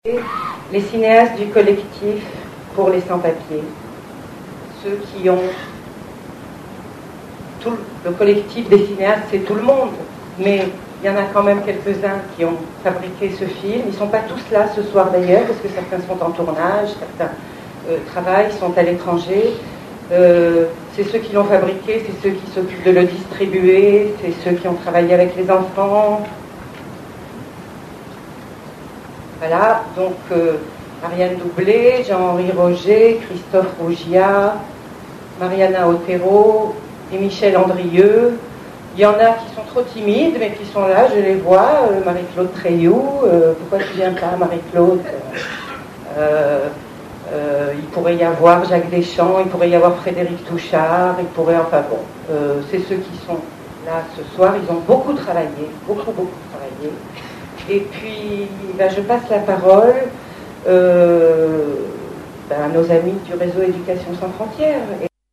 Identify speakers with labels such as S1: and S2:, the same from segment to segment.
S1: Les cinéastes du collectif pour les sans-papiers, ceux qui ont tout le collectif des cinéastes, c'est tout le monde, mais il y en a quand même quelques-uns qui ont fabriqué ce film. Ils ne sont pas tous là ce soir d'ailleurs, parce que certains sont en tournage, certains travaillent, sont à l'étranger. C'est ceux qui l'ont fabriqué, c'est ceux qui s'occupent de le distribuer, c'est ceux qui ont travaillé avec les enfants. Voilà, donc Ariane Doublet, Jean-Henri Roger, Christophe Rougia, Mariana Otero et Michel Andrieux. Il y en a qui sont trop timides, mais qui sont là, je les vois. Marie-Claude Treilloux, pourquoi tu viens pas, Marie-Claude? Il pourrait y avoir Jacques Deschamps, il pourrait y avoir Frédéric Touchard, il pourrait, enfin bon, c'est ceux qui sont là ce soir. Ils ont beaucoup travaillé, beaucoup travaillé. Et puis, je passe la parole à nos amis du réseau Éducation sans frontières.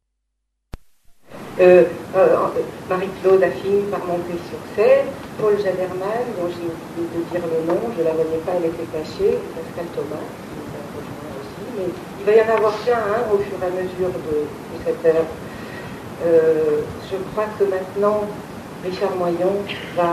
S1: Marie-Claude a fini par monter sur scène. Paul Jaderman, dont j'ai oublié de dire le nom, je ne la voyais pas, elle était cachée. Pascal Thomas, qui va rejoindre aussi. Mais il va y en avoir plein au fur et à mesure de cette heure. Je crois que maintenant, Richard Moyon va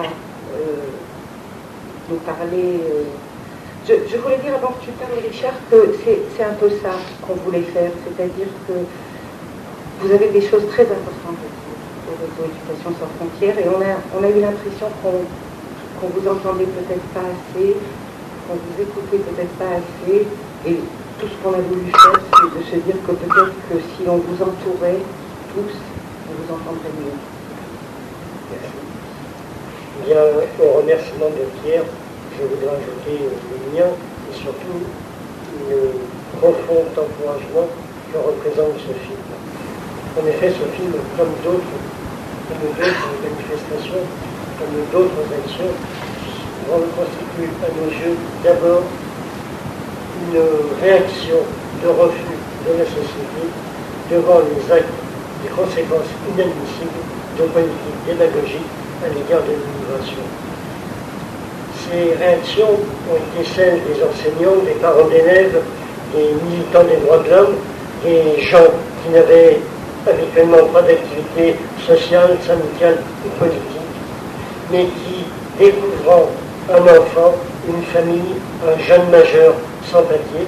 S1: nous parler. Je voulais dire avant que tu parles, Richard, que c'est un peu ça qu'on voulait faire, c'est-à-dire que vous avez des choses très importantes au réseau Éducation sans frontières, et on a eu l'impression qu'on vous entendait peut-être pas assez, qu'on vous écoutait peut-être pas assez, et tout ce qu'on a voulu faire, c'est de se dire que peut-être que si on vous entourait tous, on vous entendrait mieux. Merci.
S2: Bien, au remerciement de Pierre, je voudrais ajouter le mien et surtout le profond encouragement que représente ce film. En effet, ce film, comme d'autres manifestations, comme d'autres actions, constitue à nos yeux d'abord une réaction de refus de la société devant les actes, les conséquences inadmissibles de politiques pédagogiques à l'égard de l'immigration. Ces réactions ont été celles des enseignants, des parents d'élèves, des militants des droits de l'homme, des gens qui n'avaient habituellement pas d'activité sociale, syndicale ou politique, mais qui, découvrant un enfant, une famille, un jeune majeur sans papier,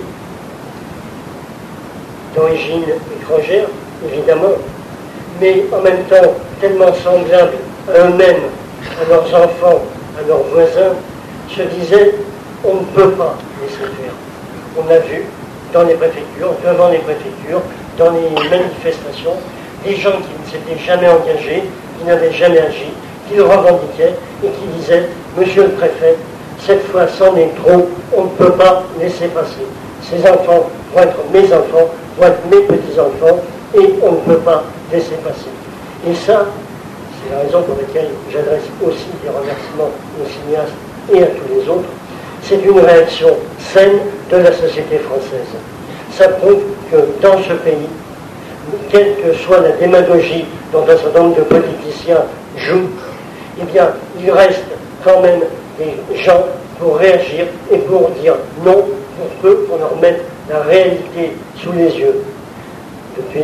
S2: d'origine étrangère, évidemment, mais en même temps tellement semblables à eux-mêmes, à leurs enfants, à leurs voisins, se disaient on ne peut pas laisser faire. On a vu dans les préfectures, devant les préfectures, dans les manifestations, des gens qui ne s'étaient jamais engagés, qui n'avaient jamais agi, qui le revendiquaient et qui disaient monsieur le préfet, cette fois c'en est trop, on ne peut pas laisser passer. Ces enfants vont être mes enfants, vont être mes petits-enfants, et on ne peut pas laisser passer. Et ça, c'est la raison pour laquelle j'adresse aussi des remerciements aux cinéastes et à tous les autres. C'est une réaction saine de la société française. Ça prouve que dans ce pays, quelle que soit la démagogie dont un certain nombre de politiciens jouent, eh bien, il reste quand même des gens pour réagir et pour dire non, pour peu, pour leur mettre la réalité sous les yeux. Depuis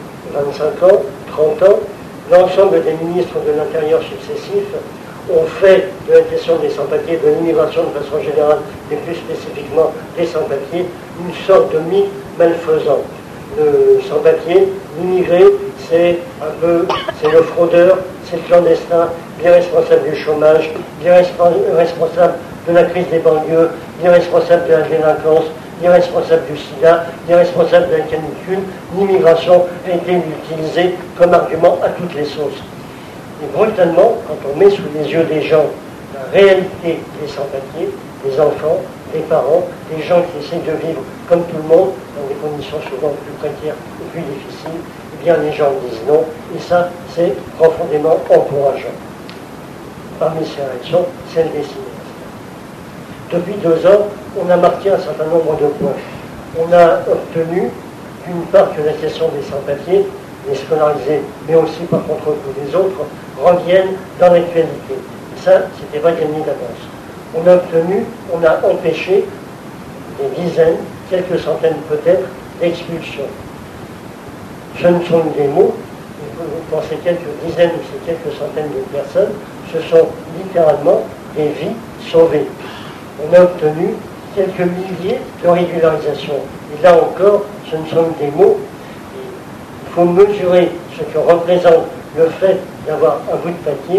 S2: 25 ans, 30 ans, l'ensemble des ministres de l'Intérieur successifs ont fait de la question des sans-papiers, de l'immigration de façon générale, et plus spécifiquement des sans-papiers, une sorte de mythe malfaisant. Le sans-papier, l'immigré, c'est le fraudeur, c'est le clandestin, bien responsable du chômage, bien responsable de la crise des banlieues, bien responsable de la délinquance, bien responsable du sida, bien responsable de la canicule. L'immigration a été utilisée comme argument à toutes les sauces. Et brutalement, quand on met sous les yeux des gens la réalité des sans-papiers, des enfants, des parents, des gens qui essaient de vivre comme tout le monde, dans des conditions souvent plus précaires et plus difficiles, eh bien les gens disent non, et ça, c'est profondément encourageant. Parmi ces réactions, celle des cinéastes. Depuis 2 ans, on a marqué un certain nombre de points. On a obtenu, d'une part, que la question des sans-papiers, les scolarisés, mais aussi par contre tous les autres, reviennent dans l'actualité. Ça, c'était pas gagné d'avance. On a obtenu, on a empêché des dizaines, quelques centaines peut-être, d'expulsions. Ce ne sont que des mots, dans ces quelques dizaines ou ces quelques centaines de personnes, ce sont littéralement des vies sauvées. On a obtenu quelques milliers de régularisations. Et là encore, ce ne sont que des mots. Il faut mesurer ce que représente le fait d'avoir un bout de papier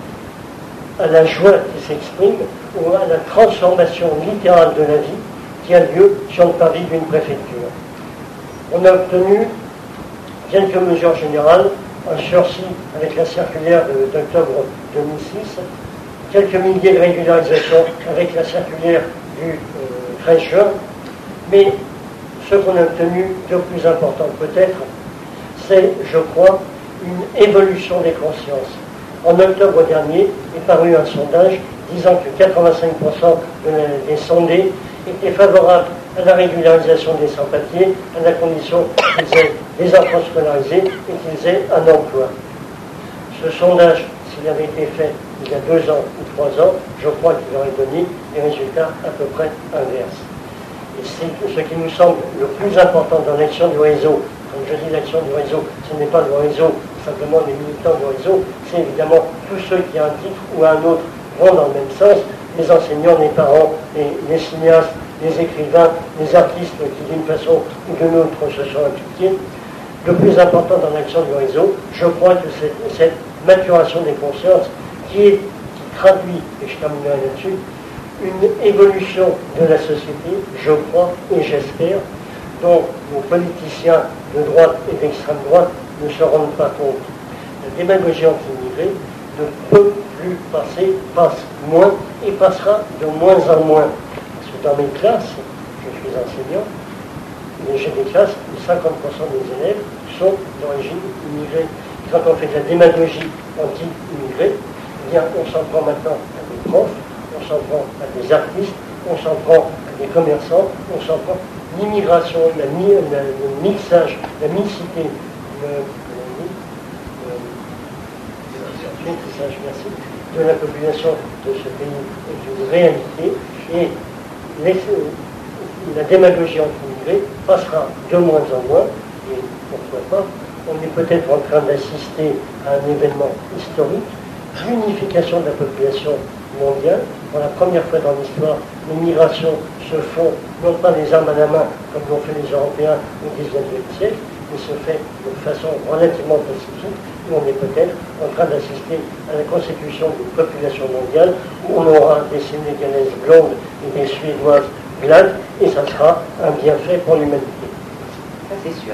S2: à la joie qui s'exprime ou à la transformation littérale de la vie qui a lieu sur le parvis d'une préfecture. On a obtenu quelques mesures générales, un sursis avec la circulaire d'octobre 2006, quelques milliers de régularisations avec la circulaire du 13 juin, mais ce qu'on a obtenu de plus important peut-être, c'est, je crois, une évolution des consciences. En octobre dernier est paru un sondage disant que 85% des sondés étaient favorables à la régularisation des sans-papiers, à la condition qu'ils aient des enfants scolarisés et qu'ils aient un emploi. Ce sondage, s'il avait été fait il y a 2 ans ou 3 ans, je crois qu'il aurait donné des résultats à peu près inverses. Et c'est ce qui nous semble le plus important dans l'action du réseau. Comme je dis l'action du réseau, ce n'est pas le réseau, simplement les militants du réseau, c'est évidemment tous ceux qui, à un titre ou à un autre, vont dans le même sens, les enseignants, les parents, les cinéastes, les écrivains, les artistes qui d'une façon ou d'une autre se sont impliqués. Le plus important dans l'action du réseau, je crois que c'est cette maturation des consciences qui traduit, et je terminerai là-dessus, une évolution de la société, je crois et j'espère, dont nos politiciens de droite et d'extrême droite ne se rendent pas compte. La démagogie anti-immigrée ne peut plus passer, passe moins et passera de moins en moins. Parce que dans mes classes, je suis enseignant, mais j'ai des classes où 50% des élèves sont d'origine immigrée. Quand on fait de la démagogie anti-immigrée, eh bien, on s'en prend maintenant à des profs, on s'en prend à des artistes, on s'en prend à des commerçants, on s'en prend l'immigration, le mixage, la mixité, de la population de ce pays est une réalité et la démagogie anti-immigrée passera de moins en moins et pourquoi pas, on est peut-être en train d'assister à un événement historique d'unification de la population mondiale. Pour la première fois dans l'histoire, les migrations se font non pas les armes à la main comme l'ont fait les Européens au XIXe siècle, mais se fait de façon relativement pacifique, et on est peut-être en train d'assister à la constitution d'une population mondiale où on aura des Sénégalaises blondes et des Suédoises glades, et ça sera un bienfait pour l'humanité.
S1: Ça c'est sûr.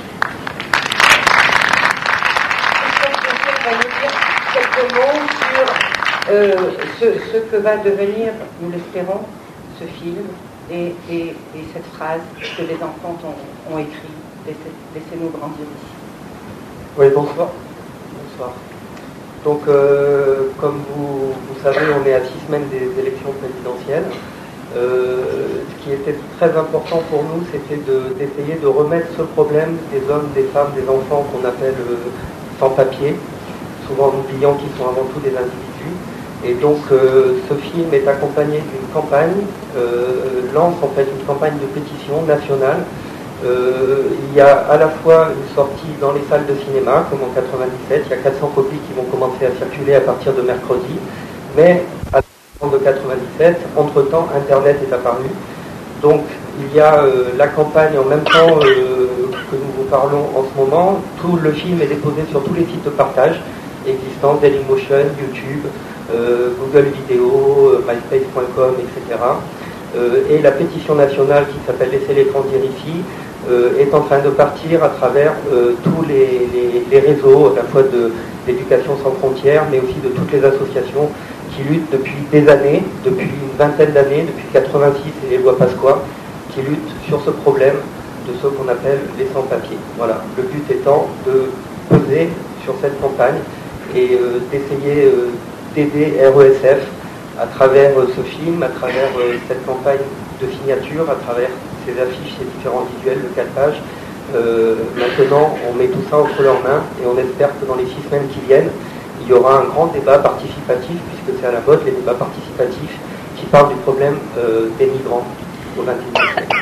S1: Est-ce que vous dire quelques mots sur ce que va devenir, nous l'espérons, ce film et cette phrase que les enfants ont écrite. Laissez-nous grandir ici.
S3: Oui, bonsoir. Bonsoir. Donc, comme vous savez, on est à 6 semaines des élections présidentielles. Ce qui était très important pour nous, c'était d'essayer de remettre ce problème des hommes, des femmes, des enfants qu'on appelle sans-papiers, souvent en oubliant qu'ils sont avant tout des individus. Et donc, ce film est accompagné d'une campagne, lance en fait une campagne de pétition nationale. Il y a à la fois une sortie dans les salles de cinéma, comme en 97, il y a 400 copies qui vont commencer à circuler à partir de mercredi, mais à la fin de 97, entre-temps, Internet est apparu. Donc, il y a la campagne en même temps que nous vous parlons en ce moment. Tout le film est déposé sur tous les sites de partage existants, Dailymotion, YouTube, Google Vidéo, MySpace.com, etc. Et la pétition nationale qui s'appelle « Laissez l'écran dire ici » est en train de partir à travers tous les réseaux, à la fois d'Éducation sans frontières, mais aussi de toutes les associations qui luttent depuis des années, depuis une vingtaine d'années, depuis 86 et les lois Pasqua, qui luttent sur ce problème de ce qu'on appelle les sans-papiers. Voilà, le but étant de peser sur cette campagne et d'essayer d'aider RESF à travers ce film, à travers cette campagne de signature, à travers ces affiches, ces différents visuels de 4 pages. Maintenant, on met tout ça entre leurs mains et on espère que dans les 6 semaines qui viennent, il y aura un grand débat participatif, puisque c'est à la mode les débats participatifs, qui parlent du problème des migrants. au XXe siècle.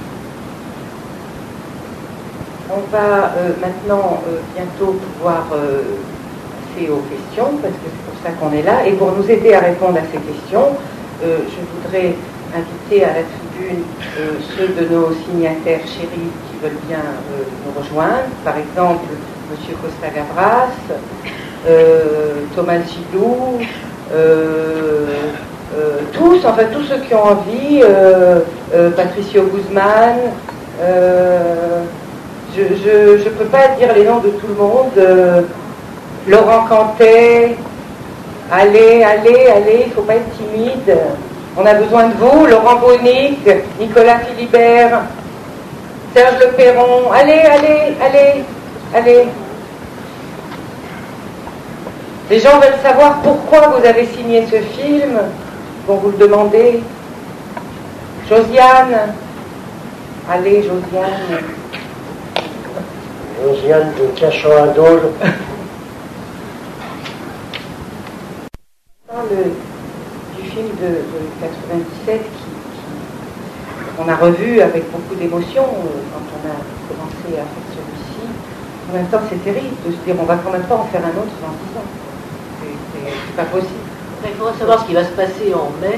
S1: On va maintenant bientôt pouvoir passer aux questions, parce que c'est pour ça qu'on est là. Et pour nous aider à répondre à ces questions, je voudrais inviter à la tribune ceux de nos signataires chéris qui veulent bien nous rejoindre. Par exemple, M. Costa Gavras, Thomas Gilou, tous ceux qui ont envie, Patricio Guzman, je ne peux pas dire les noms de tout le monde, Laurent Cantet, allez, il ne faut pas être timide, on a besoin de vous, Laurent Bonic, Nicolas Philibert, Serge Le Perron, allez. Les gens veulent savoir pourquoi vous avez signé ce film, vont vous le demander. Josiane, allez Josiane.
S2: Josiane de Cachan-à-Dole.
S1: On parle du film de 97 qu'on a revu avec beaucoup d'émotion quand on a commencé à faire celui-ci. En même temps, c'est terrible de se dire on va quand même pas en faire un autre dans 10 ans. C'est pas possible.
S4: Il faudra savoir ce qui va se passer en mai.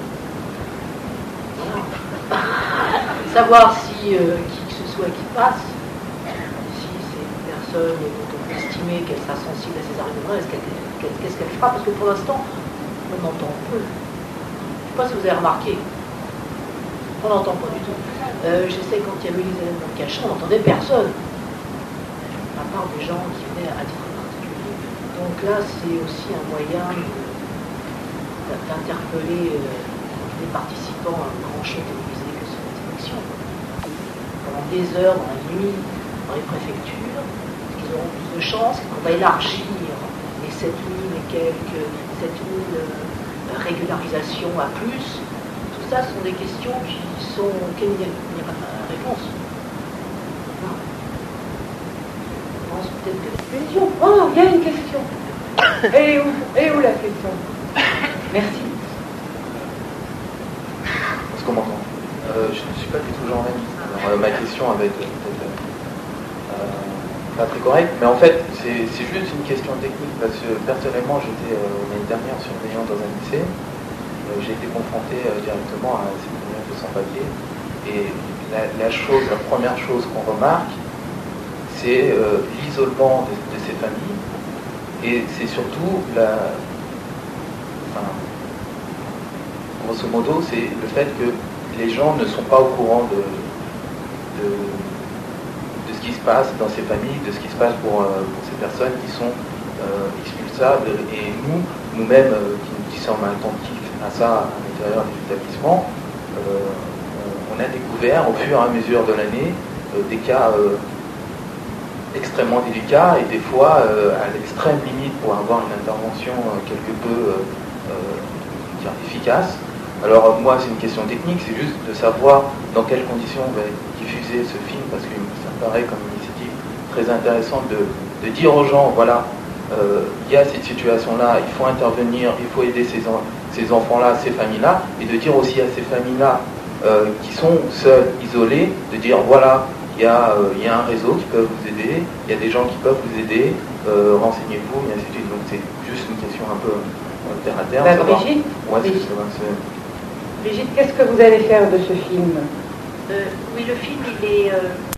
S4: Savoir si qui que ce soit qui passe, si c'est une personne dont on peut estimer qu'elle sera sensible à ces arguments, qu'est-ce qu'elle fera, parce que pour l'instant, on entend peu. Je ne sais pas si vous avez remarqué. On n'entend pas du tout. Je sais quand il y avait les élèves dans le cachet, on n'entendait personne. À part des gens qui venaient à titre particulier. Donc là, c'est aussi un moyen d'interpeller les participants à un grand show télévisé que sont les élections. Pendant des heures, dans la nuit, dans les préfectures, ils auront plus de chance, qu'on va élargir les 7000 et quelques 7000 régularisations à plus. Tout ça sont des questions auxquelles il n'y a pas de réponse. Non. Je pense peut-être que...
S1: Question. Oh, il y a une question. Et où la question? Merci.
S5: Est-ce qu'on m'entend? Je ne suis pas du tout journaliste. Alors, ma question va être peut-être pas très correcte, mais en fait, c'est juste une question technique, parce que personnellement, j'étais l'année dernière surveillant dans un lycée. J'ai été confronté directement à ces problèmes de sans-papiers. Et la première chose qu'on remarque, c'est l'isolement de ces familles. Et c'est surtout grosso modo, c'est le fait que les gens ne sont pas au courant de ce qui se passe dans ces familles, de ce qui se passe pour ces personnes qui sont expulsables. Et nous-mêmes, qui sommes attentifs à ça à l'intérieur des établissements, on a découvert au fur et à mesure de l'année des cas extrêmement délicats et des fois à l'extrême limite pour avoir une intervention quelque peu efficace. Alors moi c'est une question technique, c'est juste de savoir dans quelles conditions on va diffuser ce film, parce que ça me paraît comme une initiative très intéressante de dire aux gens, voilà, il y a cette situation-là, il faut intervenir, il faut aider ces enfants-là, ces familles-là, et de dire aussi à ces familles-là qui sont seules, isolées, de dire voilà, il y a un réseau qui peut vous aider, il y a des gens qui peuvent vous aider, renseignez-vous, et ainsi de suite. Donc c'est juste une question un peu terre à terre.
S1: Brigitte,
S5: ouais,
S1: Brigitte, qu'est-ce que vous allez faire de ce film?
S4: Oui, le film, il est